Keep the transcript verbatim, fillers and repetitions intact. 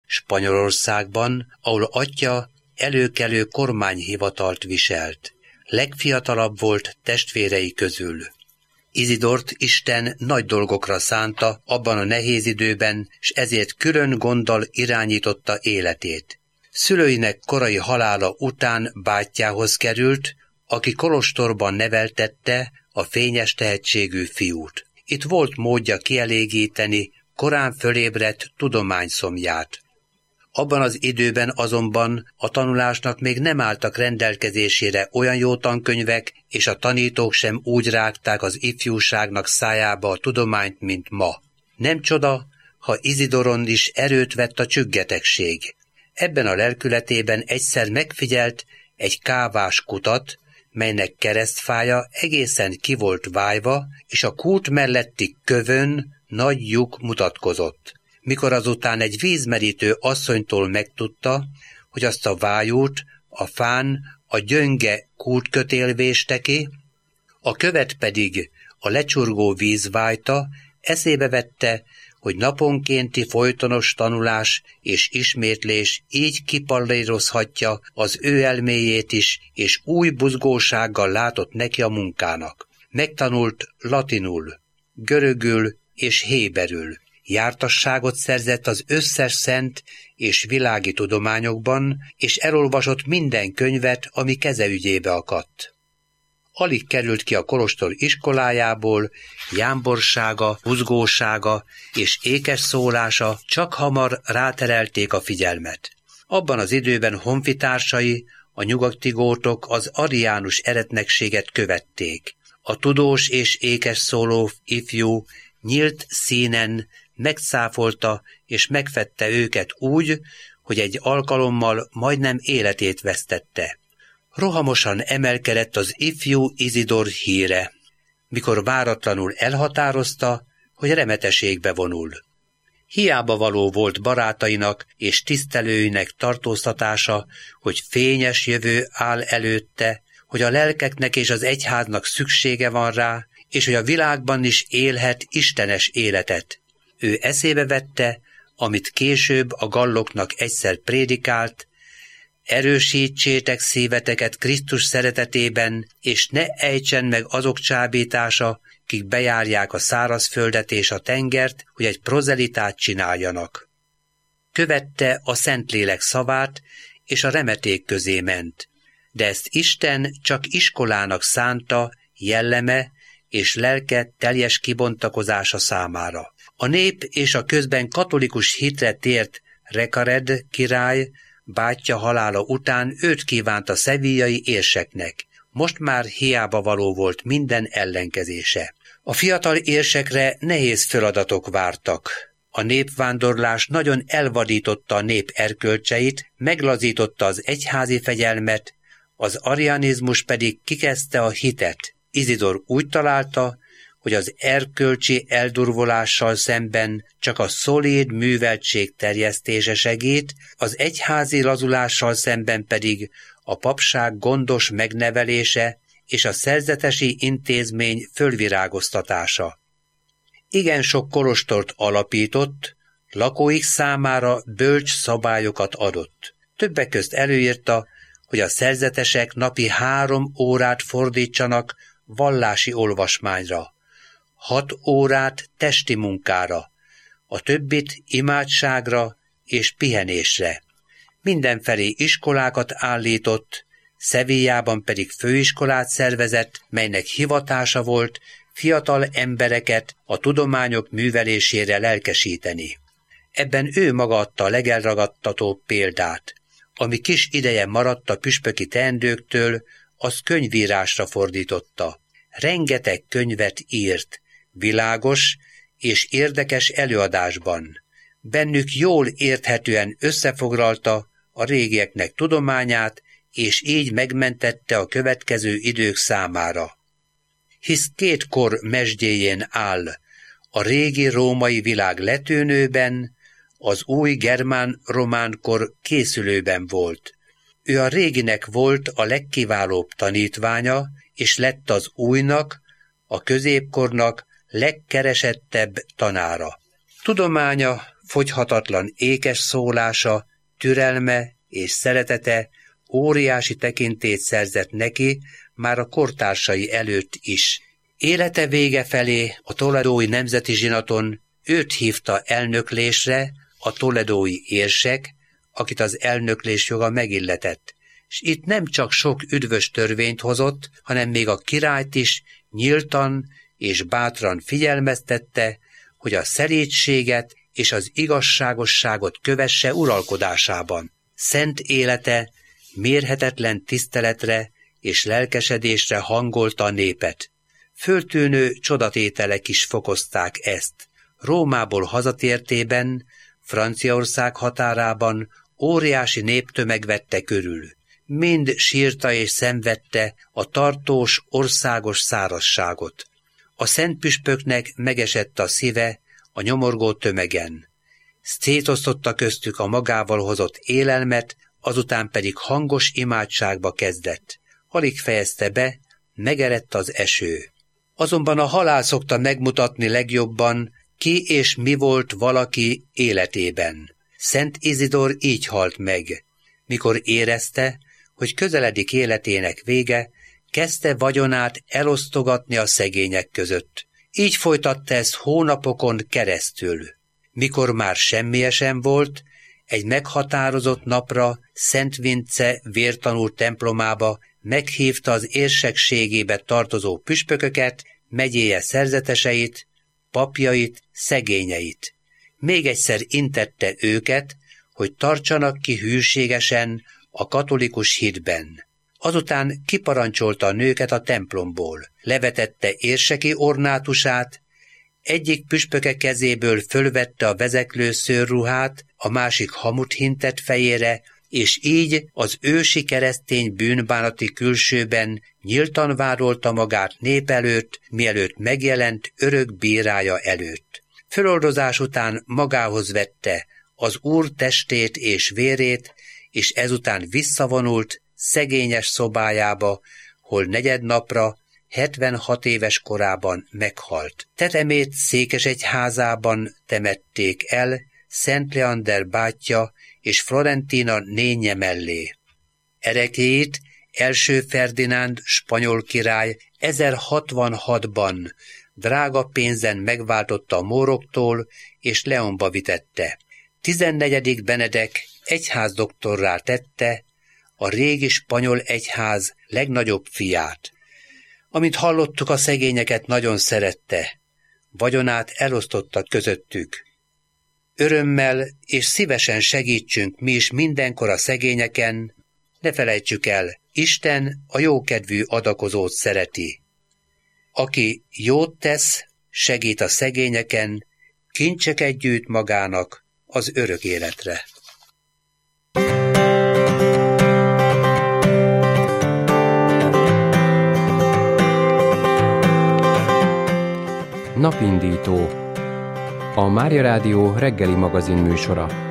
Spanyolországban, ahol atya előkelő kormányhivatalt viselt. Legfiatalabb volt testvérei közül. Izidort Isten nagy dolgokra szánta abban a nehéz időben, s ezért külön gonddal irányította életét. Szülőinek korai halála után bátyjához került, aki kolostorban neveltette a fényes tehetségű fiút. Itt volt módja kielégíteni korán fölébredt tudományszomját. Abban az időben azonban a tanulásnak még nem álltak rendelkezésére olyan jó tankönyvek, és a tanítók sem úgy rágták az ifjúságnak szájába a tudományt, mint ma. Nem csoda, ha Izidoron is erőt vett a csüggetegség. Ebben a lelkületében egyszer megfigyelt egy kávás kutat, melynek keresztfája egészen ki volt vájva, és a kút melletti kövön nagy lyuk mutatkozott. Mikor azután egy vízmerítő asszonytól megtudta, hogy azt a vájút a fán a gyönge kútkötél véste ki, a követ pedig a lecsurgó víz vájta, eszébe vette, hogy naponkénti folytonos tanulás és ismétlés így kipallérozhatja az ő elméjét is, és új buzgósággal látott neki a munkának. Megtanult latinul, görögül és héberül. Jártasságot szerzett az összes szent és világi tudományokban, és elolvasott minden könyvet, ami keze ügyébe akadt. Alig került ki a kolostor iskolájából, jámborsága, buzgósága és ékes szólása csak hamar ráterelték a figyelmet. Abban az időben honfitársai, a nyugati gótok az ariánus eretnekséget követték. A tudós és ékes szóló ifjú nyílt színen megszáfolta és megfette őket úgy, hogy egy alkalommal majdnem életét vesztette. Rohamosan emelkedett az ifjú Izidor híre, mikor váratlanul elhatározta, hogy remeteségbe vonul. Hiába való volt barátainak és tisztelőinek tartóztatása, hogy fényes jövő áll előtte, hogy a lelkeknek és az egyháznak szüksége van rá, és hogy a világban is élhet istenes életet. Ő eszébe vette, amit később a galloknak egyszer prédikált: erősítsétek szíveteket Krisztus szeretetében, és ne ejtsen meg azok csábítása, kik bejárják a szárazföldet és a tengert, hogy egy prozelitát csináljanak. Követte a Szentlélek szavát, és a remeték közé ment, de ezt Isten csak iskolának szánta, jelleme és lelke teljes kibontakozása számára. A nép és a közben katolikus hitre tért Recared király bátyja halála után őt kívánta szevíjai érseknek. Most már hiába való volt minden ellenkezése. A fiatal érsekre nehéz feladatok vártak. A népvándorlás nagyon elvadította a nép erkölcseit, meglazította az egyházi fegyelmet, az arianizmus pedig kikezdte a hitet. Izidor úgy találta, hogy az erkölcsi eldurvolással szemben csak a szolíd műveltség terjesztése segít, az egyházi lazulással szemben pedig a papság gondos megnevelése és a szerzetesi intézmény fölvirágoztatása. Igen sok kolostort alapított, lakóik számára bölcs szabályokat adott. Többek közt előírta, hogy a szerzetesek napi három órát fordítsanak vallási olvasmányra, hat órát testi munkára, a többit imádságra és pihenésre. Mindenfelé iskolákat állított, Sevillában pedig főiskolát szervezett, melynek hivatása volt fiatal embereket a tudományok művelésére lelkesíteni. Ebben ő maga adta a legelragadtatóbb példát. Ami kis ideje maradt a püspöki teendőktől, az könyvírásra fordította. Rengeteg könyvet írt, világos és érdekes előadásban. Bennük jól érthetően összefoglalta a régieknek tudományát, és így megmentette a következő idők számára. Hisz két kor mesdjéjén áll, a régi római világ letűnőben, az új germán-román kor készülőben volt. Ő a réginek volt a legkiválóbb tanítványa, és lett az újnak, a középkornak legkeresettebb tanára. Tudománya fogyhatatlan ékes szólása, türelme és szeretete óriási tekintét szerzett neki már a kortársai előtt is. Élete vége felé a toledói nemzeti zsinaton őt hívta elnöklésre a toledói érsek, akit az elnöklés joga megilletett, és itt nem csak sok üdvös törvényt hozott, hanem még a királyt is nyíltan és bátran figyelmeztette, hogy a szerétséget és az igazságosságot kövesse uralkodásában. Szent élete mérhetetlen tiszteletre és lelkesedésre hangolta a népet. Föltűnő csodatételek is fokozták ezt. Rómából hazatértében, Franciaország határában óriási néptömeg vette körül. Mind sírta és szenvedte a tartós országos szárazságot. A szentpüspöknek megesett a szíve a nyomorgó tömegen. Szétosztotta köztük a magával hozott élelmet, azután pedig hangos imádságba kezdett. Alig fejezte be, megerett az eső. Azonban a halál szokta megmutatni legjobban, ki és mi volt valaki életében. Szent Izidor így halt meg. Mikor érezte, hogy közeledik életének vége, kezdte vagyonát elosztogatni a szegények között. Így folytatta ezt hónapokon keresztül. Mikor már semmiesen volt, egy meghatározott napra Szent Vince vértanú templomába meghívta az érsekségébe tartozó püspököket, megyéje szerzeteseit, papjait, szegényeit. Még egyszer intette őket, hogy tartsanak ki hűségesen a katolikus hitben. Azután kiparancsolta a nőket a templomból, levetette érseki ornátusát, egyik püspöke kezéből fölvette a vezeklő szőrruhát, a másik hamut hintett fejére, és így az ősi keresztény bűnbánati külsőben nyíltan vádolta magát nép előtt, mielőtt megjelent örök bírája előtt. Föloldozás után magához vette az Úr testét és vérét, és ezután visszavonult szegényes szobájába, hol negyednapra, hetvenhat éves korában meghalt. Tetemét Székesegyházában temették el Szent Leander bátyja és Florentina nénye mellé. Ereklyét első Ferdinánd spanyol király ezerhatvanhatban drága pénzen megváltotta a móroktól, és Leonba vitette. tizennegyedik Benedek egyházdoktorrá tette a régi spanyol egyház legnagyobb fiát. Amint hallottuk, a szegényeket nagyon szerette, vagyonát elosztotta közöttük. Örömmel és szívesen segítsünk mi is mindenkor a szegényeken, ne felejtsük el, Isten a jókedvű adakozót szereti. Aki jót tesz, segít a szegényeken, kincseket gyűjt magának az örök életre. Napindító. A Mária Rádió reggeli magazin műsora.